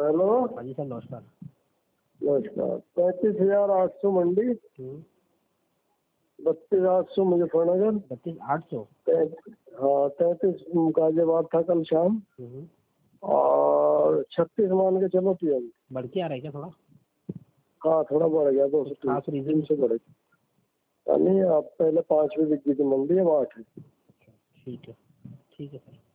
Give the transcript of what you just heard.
Hello. हाँ जी sir नमस्कार। नमस्कार। 35,800 मंडी, 32,800 मुजफ्फरनगर, 32,800। हाँ 33 गाजियाबाद था कल शाम, और 36 मान के चलो पीएम। बढ़ के आ रहा है क्या थोड़ा? हाँ थोड़ा बढ़ गया, खास रीजन से बढ़ गया। नहीं आप पहले 5 में बिक गई थी मंडी, अब 8 है। ठीक है, ठीक है सर।